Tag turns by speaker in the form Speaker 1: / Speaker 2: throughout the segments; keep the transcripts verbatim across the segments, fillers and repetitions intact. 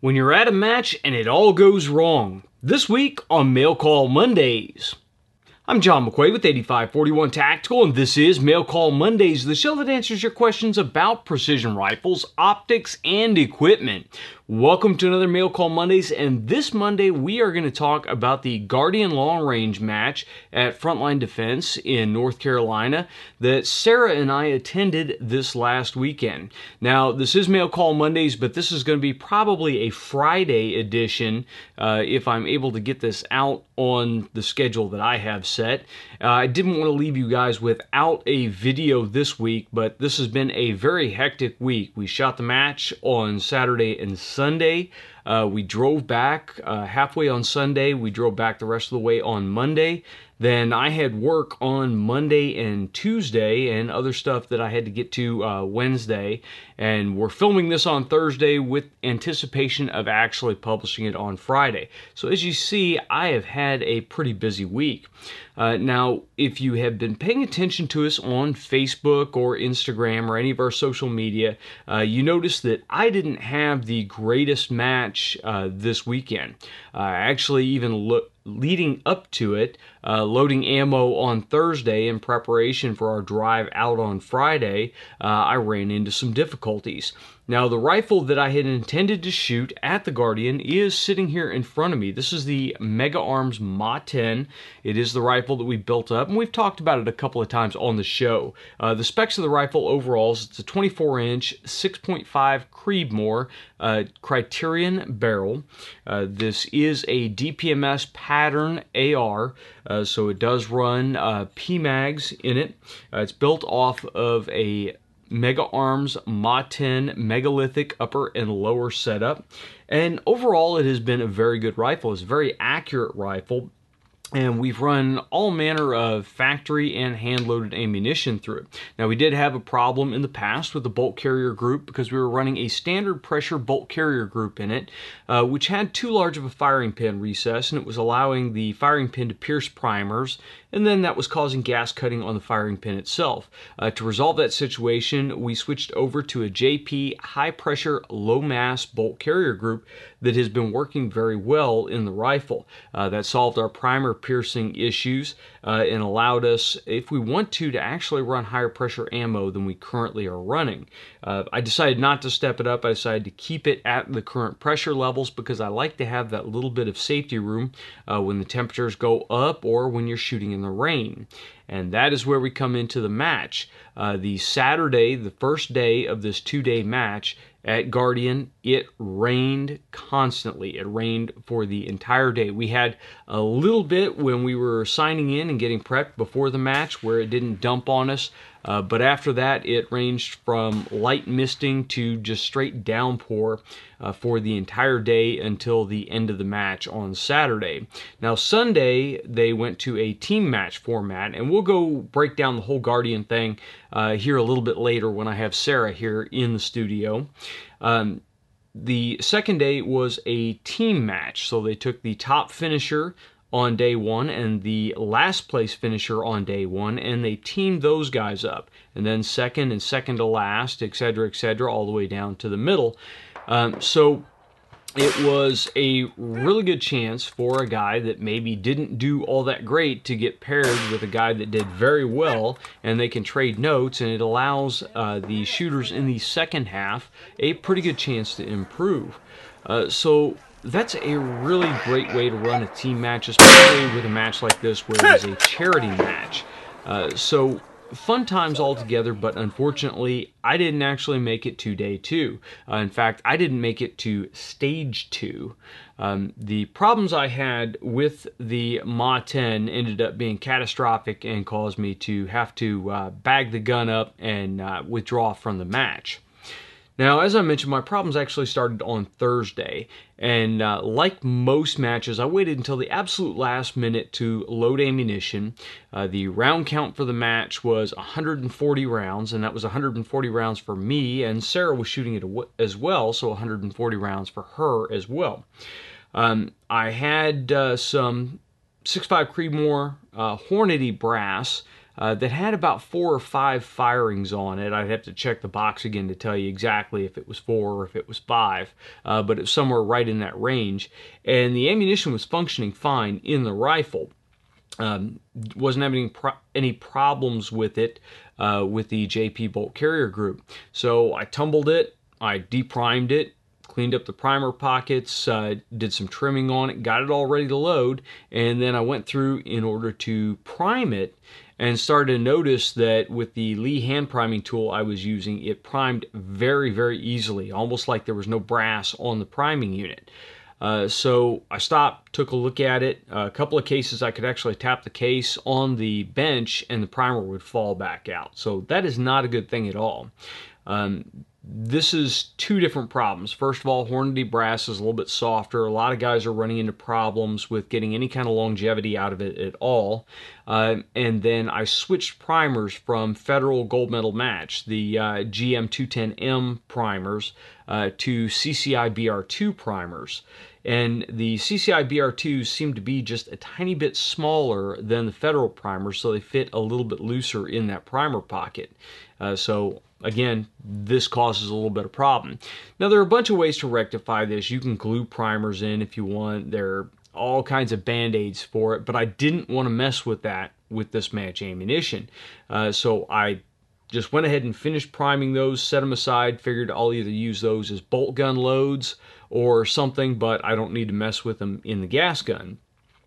Speaker 1: when you're at a match and it all goes wrong. This week on Mail Call Mondays. I'm John McQuay with eighty-five forty-one Tactical, and this is Mail Call Mondays, the show that answers your questions about precision rifles, optics, and equipment. Welcome to another Mail Call Mondays, and this Monday we are going to talk about the Guardian Long Range match at Frontline Defense in North Carolina that Sarah and I attended this last weekend. Now, this is Mail Call Mondays, but this is going to be probably a Friday edition uh, if I'm able to get this out on the schedule that I have set. Uh, I didn't want to leave you guys without a video this week, but this has been a very hectic week. We shot the match on Saturday and Sunday. Uh, we drove back uh, halfway on Sunday. We drove back the rest of the way on Monday. Then I had work on Monday and Tuesday and other stuff that I had to get to uh, Wednesday. And we're filming this on Thursday with anticipation of actually publishing it on Friday. So as you see, I have had a pretty busy week. Uh, now, if you have been paying attention to us on Facebook or Instagram or any of our social media, uh, you notice that I didn't have the greatest match uh, this weekend. Uh, actually, even look. Leading up to it, uh, loading ammo on Thursday in preparation for our drive out on Friday, uh, I ran into some difficulties. Now, the rifle that I had intended to shoot at the Guardian is sitting here in front of me. This is the Mega Arms M A ten. It is the rifle that we built up, and we've talked about it a couple of times on the show. Uh, the specs of the rifle overall is it's a twenty-four inch, six point five Creedmoor uh, Criterion barrel. Uh, this is a D P M S pattern A R, uh, so it does run uh, P MAGs in it. Uh, it's built off of a Mega Arms M A ten megalithic upper and lower setup, and overall it has been a very good rifle. It's a very accurate rifle, and we've run all manner of factory and hand-loaded ammunition through it. Now, we did have a problem in the past with the bolt carrier group because we were running a standard pressure bolt carrier group in it, uh, which had too large of a firing pin recess, and it was allowing the firing pin to pierce primers, and then that was causing gas cutting on the firing pin itself. Uh, to resolve that situation, we switched over to a J P high-pressure, low-mass bolt carrier group that has been working very well in the rifle. Uh, that solved our primer piercing issues uh, and allowed us, if we want to, to actually run higher pressure ammo than we currently are running. Uh, I decided not to step it up. I decided to keep it at the current pressure levels because I like to have that little bit of safety room uh, when the temperatures go up or when you're shooting in the rain. And that is where we come into the match. Uh, the Saturday, the first day of this two-day match at Guardian, it rained constantly. It rained for the entire day. We had a little bit when we were signing in and getting prepped before the match where it didn't dump on us. Uh, but after that, it ranged from light misting to just straight downpour uh, for the entire day until the end of the match on Saturday. Now, Sunday, they went to a team match format, and we'll go break down the whole Guardian thing uh, here a little bit later when I have Sarah here in the studio. Um, the second day was a team match, so they took the top finisher on day one and the last place finisher on day one, and they teamed those guys up, and then second and second to last, etc., etc., all the way down to the middle. Um, so it was a really good chance for a guy that maybe didn't do all that great to get paired with a guy that did very well, and they can trade notes, and it allows uh, the shooters in the second half a pretty good chance to improve. Uh, so that's a really great way to run a team match, especially with a match like this where it is a charity match. Uh, so fun times all together, but unfortunately, I didn't actually make it to day two. Uh, in fact, I didn't make it to stage two. Um, the problems I had with the M A ten ended up being catastrophic and caused me to have to uh, bag the gun up and uh, withdraw from the match. Now, as I mentioned, my problems actually started on Thursday, and uh, like most matches, I waited until the absolute last minute to load ammunition. Uh, the round count for the match was one hundred forty rounds, and that was one hundred forty rounds for me, and Sarah was shooting it as well, so one hundred forty rounds for her as well. Um, I had uh, some six point five Creedmoor uh, Hornady brass uh, that had about four or five firings on it. I'd have to check the box again to tell you exactly if it was four or if it was five, uh, but it was somewhere right in that range. And the ammunition was functioning fine in the rifle. Um, wasn't having any, pro any problems with it uh, with the J P Bolt Carrier Group. So I tumbled it, I deprimed it, cleaned up the primer pockets, uh, did some trimming on it, got it all ready to load, and then I went through in order to prime it and started to notice that with the Lee hand priming tool I was using, it primed very, very easily, almost like there was no brass on the priming unit. Uh, so I stopped, took a look at it. Uh, a couple of cases I could actually tap the case on the bench and the primer would fall back out. So that is not a good thing at all. Um, this is two different problems. First of all, Hornady brass is a little bit softer. A lot of guys are running into problems with getting any kind of longevity out of it at all. Uh, and then I switched primers from Federal Gold Medal Match, the uh, G M two ten M primers, uh, to C C I B R two primers. And the C C I B R twos seem to be just a tiny bit smaller than the Federal primers, so they fit a little bit looser in that primer pocket. Uh, so again, this causes a little bit of problem. Now, there are a bunch of ways to rectify this. You can glue primers in if you want. There are all kinds of band-aids for it, but I didn't want to mess with that with this match ammunition. Uh, so I just went ahead and finished priming those, set them aside, figured I'll either use those as bolt gun loads or something, but I don't need to mess with them in the gas gun.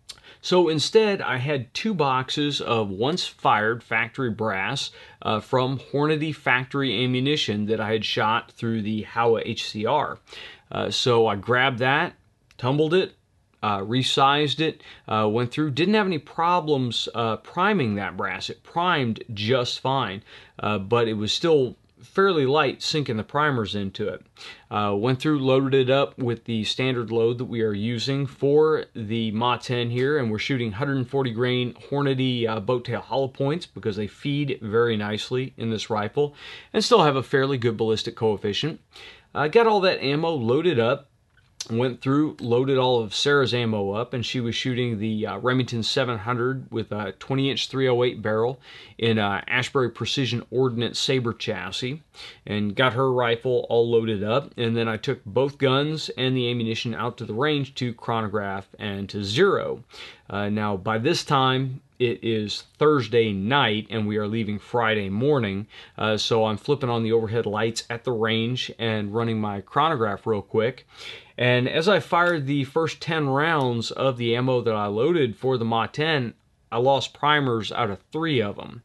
Speaker 1: So instead, I had two boxes of once fired factory brass uh, from Hornady factory ammunition that I had shot through the Howa H C R. Uh, so I grabbed that, tumbled it, uh, resized it, uh, went through, didn't have any problems uh, priming that brass. It primed just fine, uh, but it was still fairly light sinking the primers into it. Uh, went through, loaded it up with the standard load that we are using for the M A ten here, and we're shooting one hundred forty grain Hornady uh, boat tail hollow points because they feed very nicely in this rifle and still have a fairly good ballistic coefficient. I uh, got all that ammo loaded up, went through, loaded all of Sarah's ammo up, and she was shooting the uh, Remington seven hundred with a twenty inch three oh eight barrel in a Ashbury Precision Ordnance Saber chassis, and got her rifle all loaded up. And then I took both guns and the ammunition out to the range to chronograph and to zero. Uh, now, by this time, it is Thursday night and we are leaving Friday morning, uh, so I'm flipping on the overhead lights at the range and running my chronograph real quick. And as I fired the first ten rounds of the ammo that I loaded for the M A ten, I lost primers out of three of them.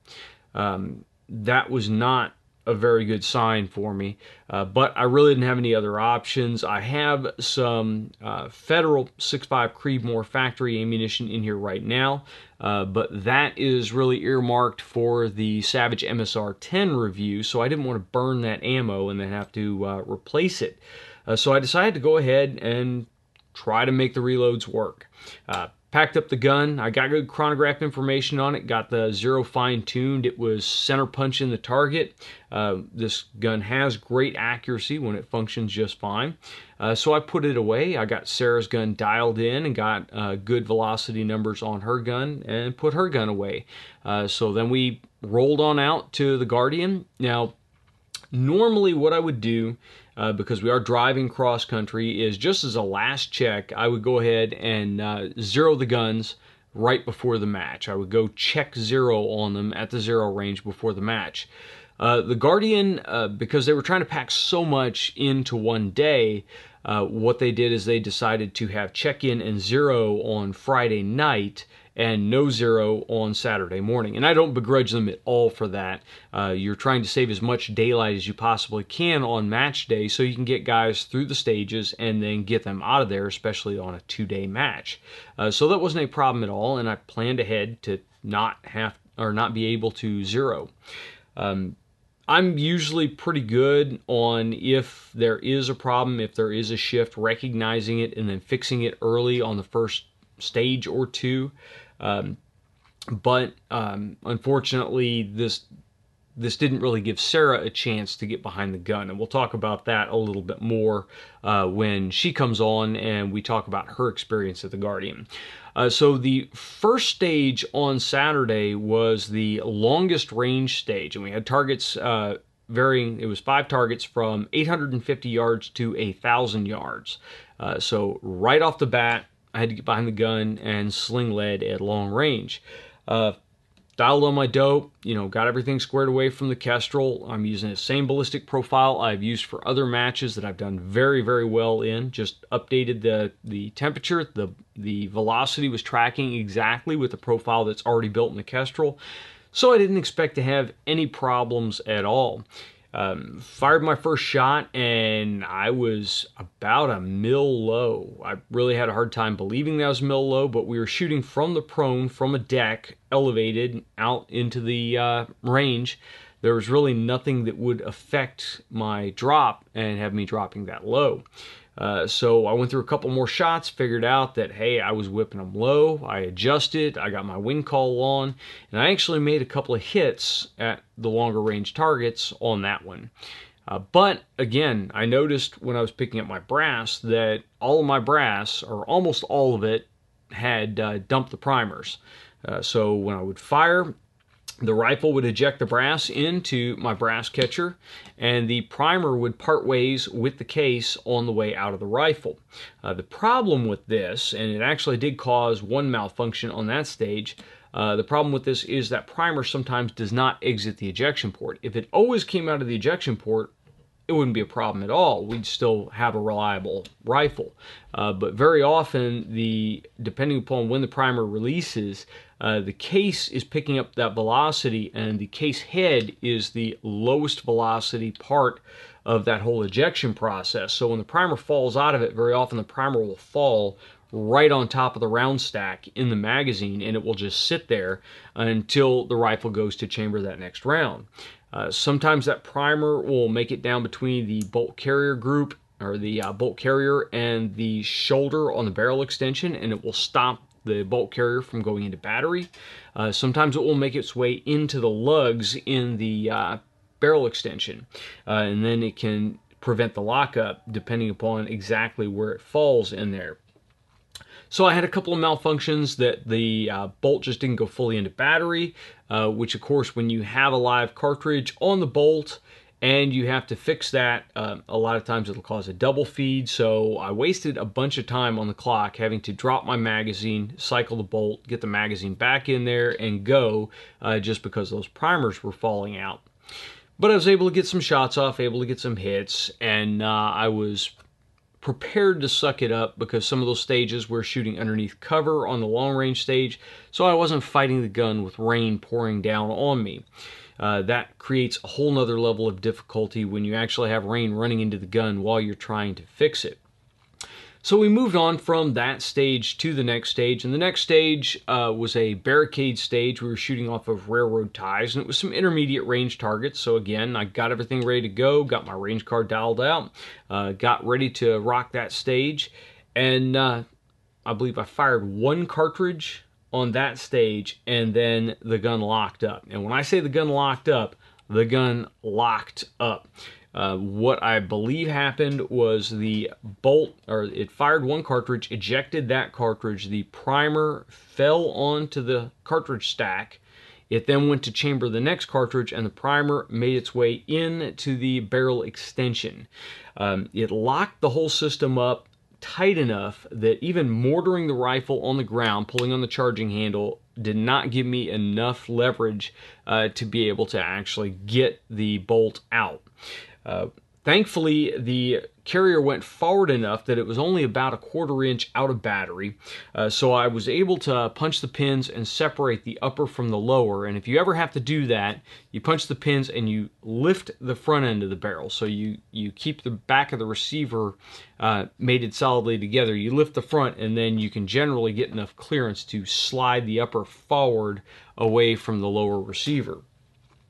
Speaker 1: Um, that was not a very good sign for me, uh, but I really didn't have any other options. I have some uh, Federal six five Creedmoor factory ammunition in here right now, uh, but that is really earmarked for the Savage M S R ten review, so I didn't want to burn that ammo and then have to uh, replace it. Uh, so I decided to go ahead and try to make the reloads work. Uh, packed up the gun. I got good chronograph information on it, got the zero fine-tuned. It was center punching the target. Uh, this gun has great accuracy when it functions just fine. Uh, so I put it away. I got Sarah's gun dialed in and got uh, good velocity numbers on her gun and put her gun away. Uh, so then we rolled on out to the Guardian. Now, normally what I would do, Uh, because we are driving cross country, is just as a last check, I would go ahead and uh, zero the guns right before the match. I would go check zero on them at the zero range before the match. Uh, the Guardian, uh, because they were trying to pack so much into one day, uh, what they did is they decided to have check-in and zero on Friday night and no zero on Saturday morning. And I don't begrudge them at all for that. Uh, you're trying to save as much daylight as you possibly can on match day so you can get guys through the stages and then get them out of there, especially on a two-day match. Uh, so that wasn't a problem at all, and I planned ahead to not have or not be able to zero. Um, I'm usually pretty good on, if there is a problem, if there is a shift, recognizing it and then fixing it early on the first stage or two. Um, but um, unfortunately, this this didn't really give Sarah a chance to get behind the gun. And we'll talk about that a little bit more uh, when she comes on and we talk about her experience at the Guardian. Uh, so the first stage on Saturday was the longest range stage, and we had targets uh, varying. It was five targets from eight hundred fifty yards to one thousand yards. Uh, so right off the bat, I had to get behind the gun and sling lead at long range. Uh, Dialed on my dope, you know, got everything squared away from the Kestrel. I'm using the same ballistic profile I've used for other matches that I've done very, very well in. Just updated the the temperature. The, the velocity was tracking exactly with the profile that's already built in the Kestrel. So I didn't expect to have any problems at all. Um, fired my first shot and I was about a mil low. I really had a hard time believing that I was mil low, but we were shooting from the prone, from a deck, elevated out into the uh, range. There was really nothing that would affect my drop and have me dropping that low. Uh, so I went through a couple more shots, figured out that, hey, I was whipping them low. I adjusted, I got my wing call on, and I actually made a couple of hits at the longer range targets on that one. Uh, but again, I noticed when I was picking up my brass that all of my brass, or almost all of it, had uh, dumped the primers. Uh, so when I would fire, the rifle would eject the brass into my brass catcher, and the primer would part ways with the case on the way out of the rifle. Uh, the problem with this, and it actually did cause one malfunction on that stage, uh, the problem with this is that primer sometimes does not exit the ejection port. If it always came out of the ejection port, it wouldn't be a problem at all. We'd still have a reliable rifle. Uh, but very often, the depending upon when the primer releases, uh, the case is picking up that velocity, and the case head is the lowest velocity part of that whole ejection process. So when the primer falls out of it, very often the primer will fall right on top of the round stack in the magazine, and it will just sit there until the rifle goes to chamber that next round. Uh, sometimes that primer will make it down between the bolt carrier group, or the uh, bolt carrier and the shoulder on the barrel extension, and it will stop the bolt carrier from going into battery. Uh, sometimes it will make its way into the lugs in the uh, barrel extension, uh, and then it can prevent the lockup depending upon exactly where it falls in there. So I had a couple of malfunctions that the uh, bolt just didn't go fully into battery, uh, which of course when you have a live cartridge on the bolt and you have to fix that, uh, a lot of times it'll cause a double feed. So I wasted a bunch of time on the clock having to drop my magazine, cycle the bolt, get the magazine back in there and go, uh, just because those primers were falling out. But I was able to get some shots off, able to get some hits, and uh, I was prepared to suck it up because some of those stages were shooting underneath cover on the long range stage, so I wasn't fighting the gun with rain pouring down on me. Uh, that creates a whole nother level of difficulty when you actually have rain running into the gun while you're trying to fix it. So we moved on from that stage to the next stage, and the next stage uh, was a barricade stage. We were shooting off of railroad ties, and it was some intermediate range targets. So again, I got everything ready to go, got my range card dialed out, uh, got ready to rock that stage, and uh, I believe I fired one cartridge on that stage, and then the gun locked up. And when I say the gun locked up, the gun locked up. Uh, what I believe happened was the bolt, or it fired one cartridge, ejected that cartridge, the primer fell onto the cartridge stack, it then went to chamber the next cartridge, and the primer made its way into the barrel extension. Um, it locked the whole system up tight enough that even mortaring the rifle on the ground, pulling on the charging handle, did not give me enough leverage uh, to be able to actually get the bolt out. Uh, thankfully, the carrier went forward enough that it was only about a quarter inch out of battery, uh, so I was able to punch the pins and separate the upper from the lower. And if you ever have to do that, you punch the pins and you lift the front end of the barrel, so you, you keep the back of the receiver uh, mated solidly together. You lift the front, and then you can generally get enough clearance to slide the upper forward away from the lower receiver.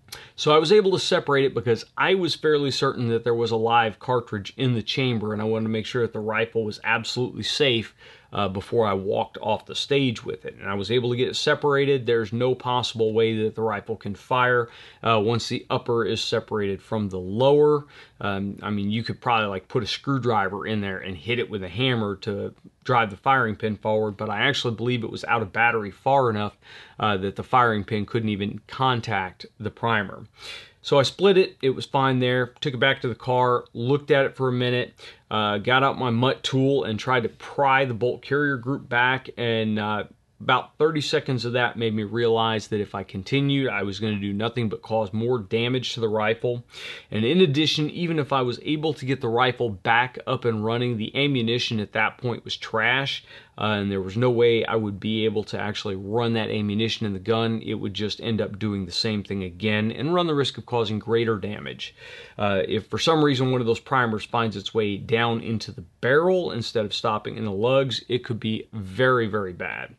Speaker 1: So I was able to separate it because I was fairly certain that there was a live cartridge in the chamber, and I wanted to make sure that the rifle was absolutely safe uh, before I walked off the stage with it. And I was able to get it separated. There's no possible way that the rifle can fire uh, once the upper is separated from the lower. Um, I mean, you could probably like put a screwdriver in there and hit it with a hammer to drive the firing pin forward, but I actually believe it was out of battery far enough uh, that the firing pin couldn't even contact the primer. So I split it, it was fine there, took it back to the car, looked at it for a minute, uh, got out my mutt tool and tried to pry the bolt carrier group back, and uh, about thirty seconds of that made me realize that if I continued, I was going to do nothing but cause more damage to the rifle. And in addition, even if I was able to get the rifle back up and running, the ammunition at that point was trash, uh, and there was no way I would be able to actually run that ammunition in the gun. It would just end up doing the same thing again and run the risk of causing greater damage. Uh, if for some reason one of those primers finds its way down into the barrel instead of stopping in the lugs, it could be very, very bad.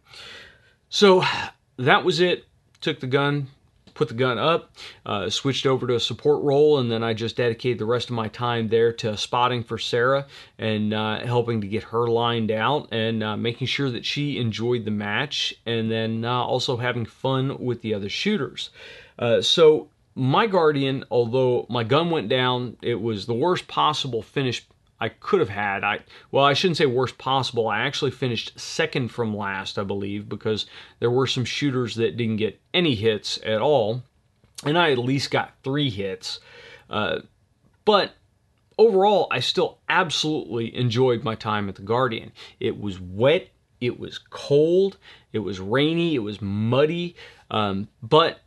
Speaker 1: So that was it. Took the gun, put the gun up, uh, switched over to a support role, and then I just dedicated the rest of my time there to spotting for Sarah and uh, helping to get her lined out and uh, making sure that she enjoyed the match, and then uh, also having fun with the other shooters. Uh, so my Guardian, although my gun went down, it was the worst possible finish I could have had. I well, I shouldn't say worst possible. I actually finished second from last, I believe, because there were some shooters that didn't get any hits at all, and I at least got three hits. Uh, but overall, I still absolutely enjoyed my time at the Guardian. It was wet, it was cold, it was rainy, it was muddy, um, but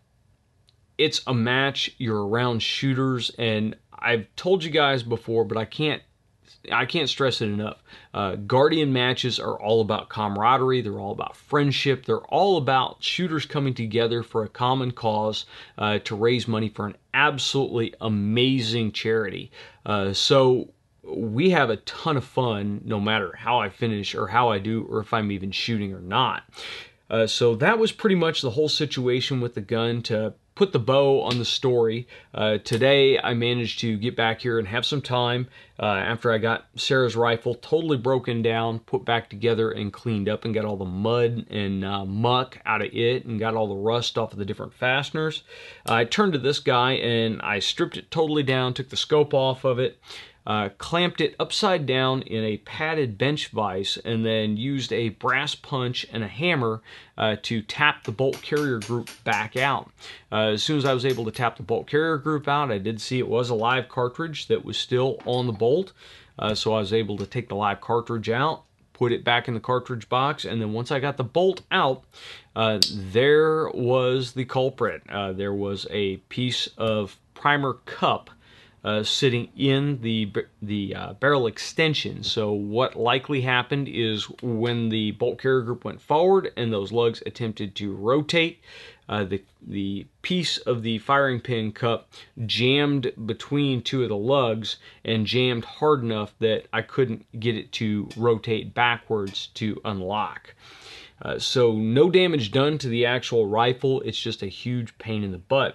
Speaker 1: it's a match. You're around shooters, and I've told you guys before, but I can't I can't stress it enough. Uh, Guardian matches are all about camaraderie. They're all about friendship. They're all about shooters coming together for a common cause uh, to raise money for an absolutely amazing charity. Uh, so we have a ton of fun no matter how I finish or how I do or if I'm even shooting or not. Uh, so that was pretty much the whole situation with the gun. To put the bow on the story, uh, today I managed to get back here and have some time uh, after I got Sarah's rifle totally broken down, put back together and cleaned up, and got all the mud and uh, muck out of it and got all the rust off of the different fasteners. Uh, I turned to this guy and I stripped it totally down, took the scope off of it, Uh, clamped it upside down in a padded bench vise, and then used a brass punch and a hammer uh, to tap the bolt carrier group back out. Uh, as soon as I was able to tap the bolt carrier group out, I did see it was a live cartridge that was still on the bolt, uh, so I was able to take the live cartridge out, put it back in the cartridge box, and then once I got the bolt out, uh, there was the culprit. Uh, there was a piece of primer cup Uh, sitting in the the uh, barrel extension. So what likely happened is when the bolt carrier group went forward and those lugs attempted to rotate, uh, the the piece of the firing pin cup jammed between two of the lugs and jammed hard enough that I couldn't get it to rotate backwards to unlock. Uh, so no damage done to the actual rifle. It's just a huge pain in the butt.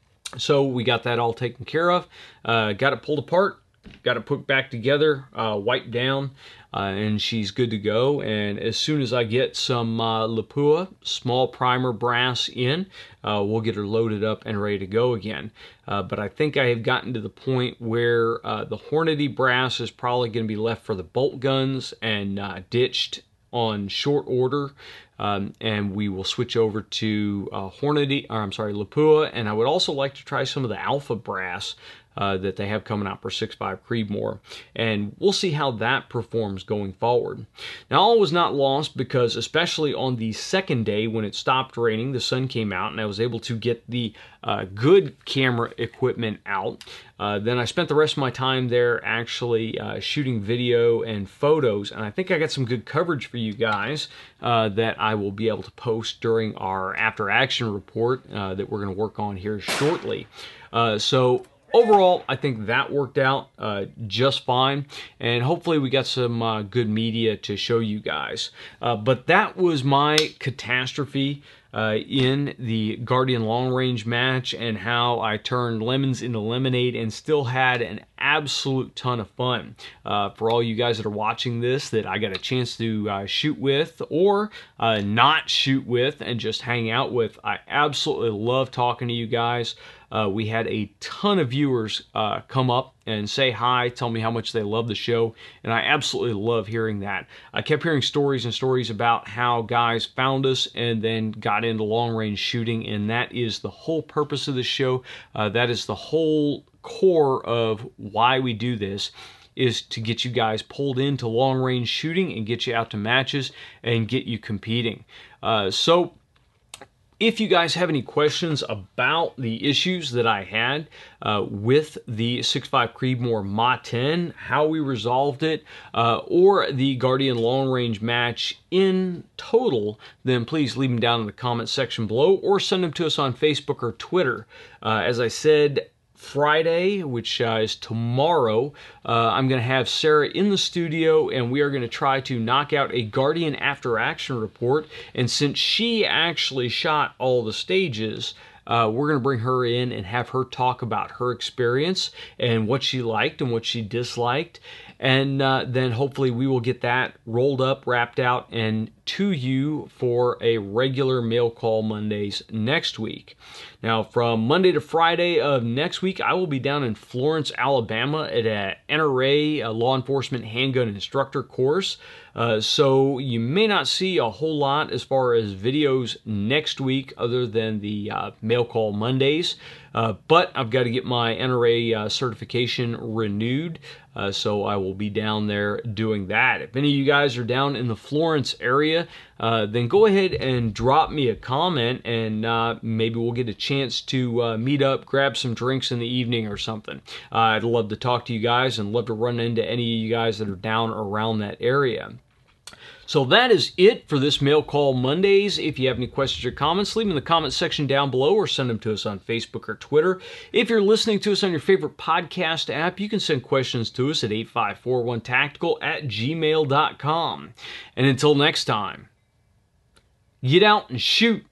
Speaker 1: So we got that all taken care of, uh, got it pulled apart, got it put back together, uh, wiped down, uh, and she's good to go. And as soon as I get some uh, Lapua small primer brass in, uh, we'll get her loaded up and ready to go again. Uh, but I think I have gotten to the point where uh, the Hornady brass is probably going to be left for the bolt guns and uh, ditched on short order. Um, and we will switch over to uh, Hornady, or I'm sorry, Lapua, and I would also like to try some of the Alpha brass uh, that they have coming out for six five Creedmoor, and we'll see how that performs going forward. Now, all was not lost, because especially on the second day when it stopped raining, the sun came out, and I was able to get the uh, good camera equipment out. Uh, then I spent the rest of my time there actually uh, shooting video and photos, and I think I got some good coverage for you guys uh, that I will be able to post during our after action report uh, that we're going to work on here shortly. Uh, so overall, I think that worked out uh, just fine, and hopefully we got some uh, good media to show you guys. Uh, but that was my catastrophe. uh, in the Guardian long range match and how I turned lemons into lemonade and still had an absolute ton of fun. Uh, for all you guys that are watching this that I got a chance to uh, shoot with or uh, not shoot with and just hang out with, I absolutely love talking to you guys. Uh, we had a ton of viewers uh, come up and say hi, tell me how much they love the show, and I absolutely love hearing that. I kept hearing stories and stories about how guys found us and then got into long-range shooting, and that is the whole purpose of the show. Uh, that is the whole core of why we do this, is to get you guys pulled into long-range shooting and get you out to matches and get you competing. Uh, so if you guys have any questions about the issues that I had uh, with the six five Creedmoor M A ten, how we resolved it, uh, or the Guardian long range match in total, then please leave them down in the comment section below or send them to us on Facebook or Twitter. Uh, as I said, Friday, which uh, is tomorrow, uh, I'm going to have Sarah in the studio and we are going to try to knock out a Guardian after action report. And since she actually shot all the stages, uh, we're going to bring her in and have her talk about her experience and what she liked and what she disliked. And uh, then hopefully we will get that rolled up, wrapped out, and to you for a regular Mail Call Mondays next week. Now, from Monday to Friday of next week, I will be down in Florence, Alabama at a N R A, a law enforcement handgun instructor course. Uh, so you may not see a whole lot as far as videos next week other than the uh, Mail Call Mondays. Uh, but I've got to get my N R A uh, certification renewed. Uh, so I will be down there doing that. If any of you guys are down in the Florence area, uh, then go ahead and drop me a comment and uh, maybe we'll get a chance to uh, meet up, grab some drinks in the evening or something. Uh, I'd love to talk to you guys and love to run into any of you guys that are down around that area. So that is it for this Mail Call Mondays. If you have any questions or comments, leave them in the comment section down below or send them to us on Facebook or Twitter. If you're listening to us on your favorite podcast app, you can send questions to us at eight five four one tactical at gmail dot com. And until next time, get out and shoot.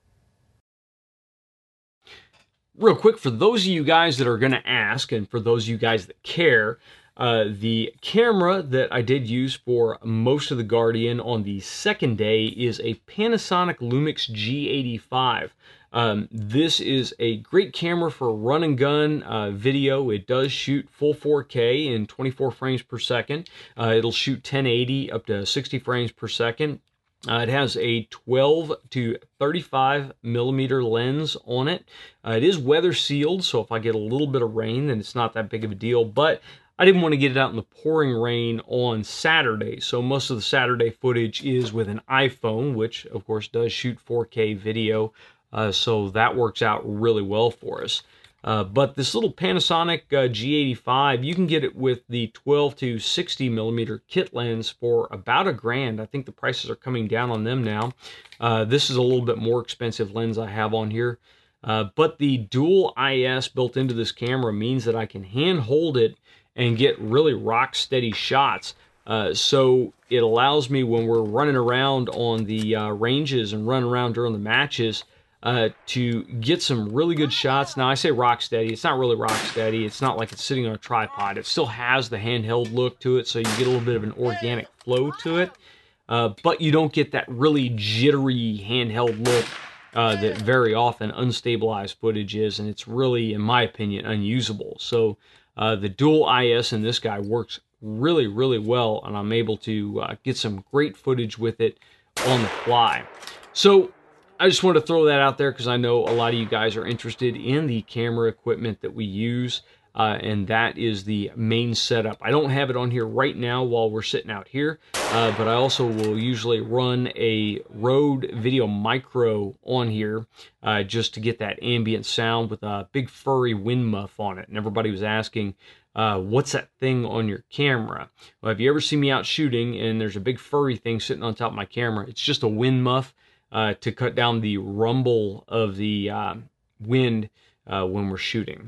Speaker 1: Real quick, for those of you guys that are going to ask, and for those of you guys that care, Uh, the camera that I did use for most of the Guardian on the second day is a Panasonic Lumix G eighty-five. Um, this is a great camera for run and gun uh, video. It does shoot full four K in twenty-four frames per second. Uh, it'll shoot ten eighty up to sixty frames per second. Uh, it has a twelve to thirty-five millimeter lens on it. Uh, it is weather sealed, so if I get a little bit of rain, then it's not that big of a deal. But I didn't want to get it out in the pouring rain on Saturday, so most of the Saturday footage is with an iPhone, which of course does shoot four K video, uh, so that works out really well for us. Uh, but this little Panasonic uh, G eighty-five, you can get it with the twelve to sixty millimeter kit lens for about a grand. I think the prices are coming down on them now. Uh, this is a little bit more expensive lens I have on here. Uh, but the dual I S built into this camera means that I can hand hold it and get really rock steady shots. Uh, so it allows me when we're running around on the uh, ranges and running around during the matches uh, to get some really good shots. Now I say rock steady, it's not really rock steady. It's not like it's sitting on a tripod. It still has the handheld look to it, so you get a little bit of an organic flow to it. Uh, but you don't get that really jittery handheld look uh, that very often unstabilized footage is, and it's really, in my opinion, unusable. So Uh, the dual I S in this guy works really, really well, and I'm able to uh, get some great footage with it on the fly. So I just want to throw that out there because I know a lot of you guys are interested in the camera equipment that we use, uh, and that is the main setup. I don't have it on here right now while we're sitting out here, uh, but I also will usually run a Rode Video Micro on here uh, just to get that ambient sound with a big furry wind muff on it. And everybody was asking, uh, what's that thing on your camera? Well, if you ever see me out shooting and there's a big furry thing sitting on top of my camera, it's just a wind muff uh, to cut down the rumble of the uh, wind uh, when we're shooting.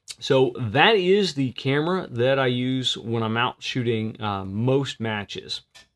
Speaker 1: So that is the camera that I use when I'm out shooting uh, most matches.